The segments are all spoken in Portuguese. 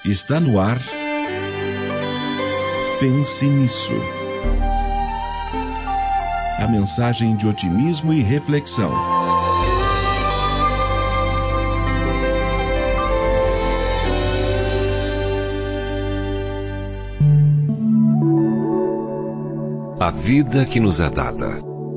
Está no ar. Pense nisso. A mensagem de otimismo e reflexão. A vida que nos é dada.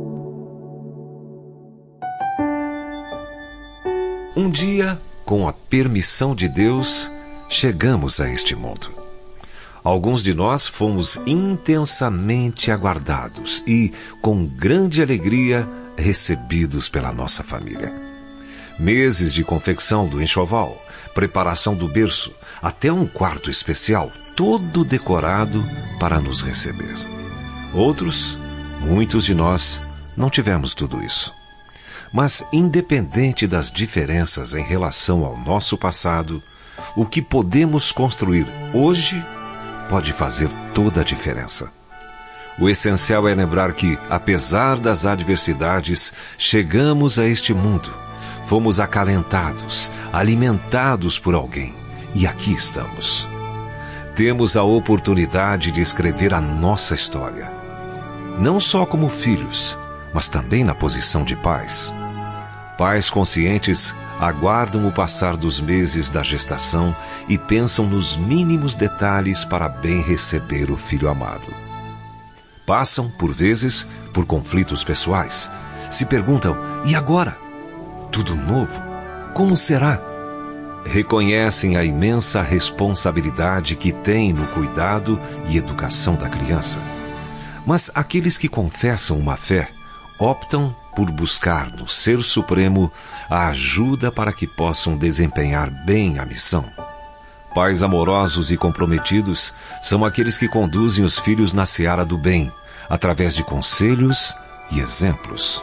Um dia, com a permissão de Deus, chegamos a este mundo. Alguns de nós fomos intensamente aguardados e, com grande alegria, recebidos pela nossa família. Meses de confecção do enxoval, preparação do berço, até um quarto especial, todo decorado para nos receber. Outros, muitos de nós, não tivemos tudo isso. Mas, independente das diferenças em relação ao nosso passado, o que podemos construir hoje pode fazer toda a diferença. O essencial é lembrar que, apesar das adversidades, chegamos a este mundo, fomos acalentados, alimentados por alguém, e aqui estamos. Temos a oportunidade de escrever a nossa história, não só como filhos, mas também na posição de pais. Pais conscientes aguardam o passar dos meses da gestação e pensam nos mínimos detalhes para bem receber o filho amado. Passam, por vezes, por conflitos pessoais. Se perguntam, e agora? Tudo novo? Como será? Reconhecem a imensa responsabilidade que têm no cuidado e educação da criança. Mas aqueles que confessam uma fé optam por buscar no Ser Supremo a ajuda para que possam desempenhar bem a missão. Pais amorosos e comprometidos são aqueles que conduzem os filhos na seara do bem, através de conselhos e exemplos.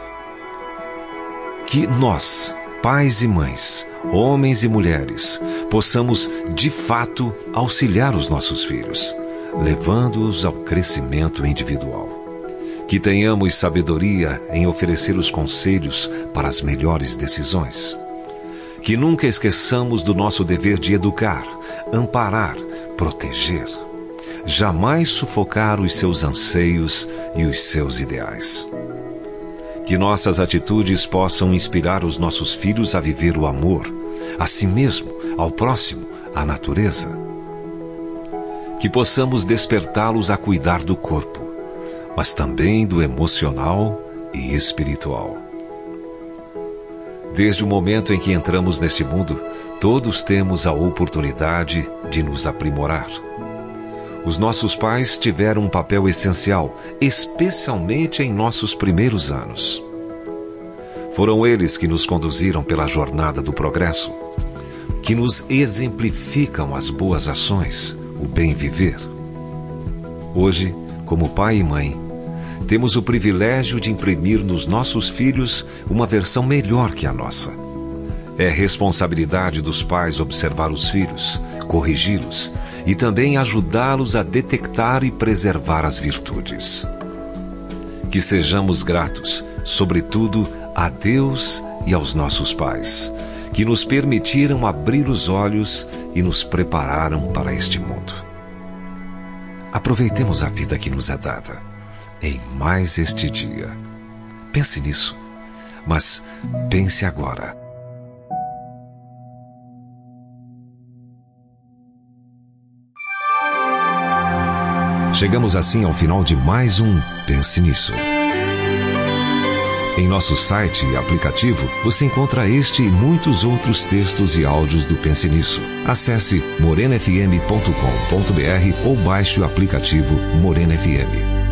Que nós, pais e mães, homens e mulheres, possamos, de fato, auxiliar os nossos filhos, levando-os ao crescimento individual. Que tenhamos sabedoria em oferecer os conselhos para as melhores decisões. Que nunca esqueçamos do nosso dever de educar, amparar, proteger. Jamais sufocar os seus anseios e os seus ideais. Que nossas atitudes possam inspirar os nossos filhos a viver o amor, a si mesmo, ao próximo, à natureza. Que possamos despertá-los a cuidar do corpo, mas também do emocional e espiritual. Desde o momento em que entramos neste mundo, todos temos a oportunidade de nos aprimorar. Os nossos pais tiveram um papel essencial, especialmente em nossos primeiros anos. Foram eles que nos conduziram pela jornada do progresso, que nos exemplificam as boas ações, o bem viver. Hoje, como pai e mãe, temos o privilégio de imprimir nos nossos filhos uma versão melhor que a nossa. É responsabilidade dos pais observar os filhos, corrigi-los e também ajudá-los a detectar e preservar as virtudes. Que sejamos gratos, sobretudo, a Deus e aos nossos pais, que nos permitiram abrir os olhos e nos prepararam para este mundo. Aproveitemos a vida que nos é dada em mais este dia. Pense nisso, mas pense agora. Chegamos assim ao final de mais um Pense Nisso. Em nosso site e aplicativo, você encontra este e muitos outros textos e áudios do Pense Nisso. Acesse morenafm.com.br ou baixe o aplicativo Morena FM.